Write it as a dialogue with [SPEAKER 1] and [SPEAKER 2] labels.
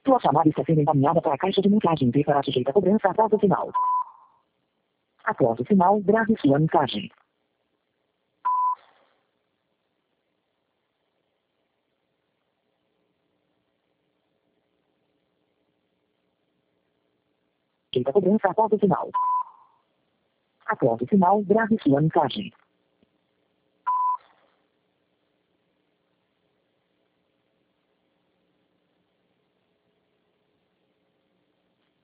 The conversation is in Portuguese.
[SPEAKER 1] Sua chamada está sendo encaminhada para a caixa de mensagem e será sujeita a cobrança após o sinal. Após o sinal, grave sua mensagem. Sujeita a cobrança após o sinal. Após o sinal, grave sua mensagem.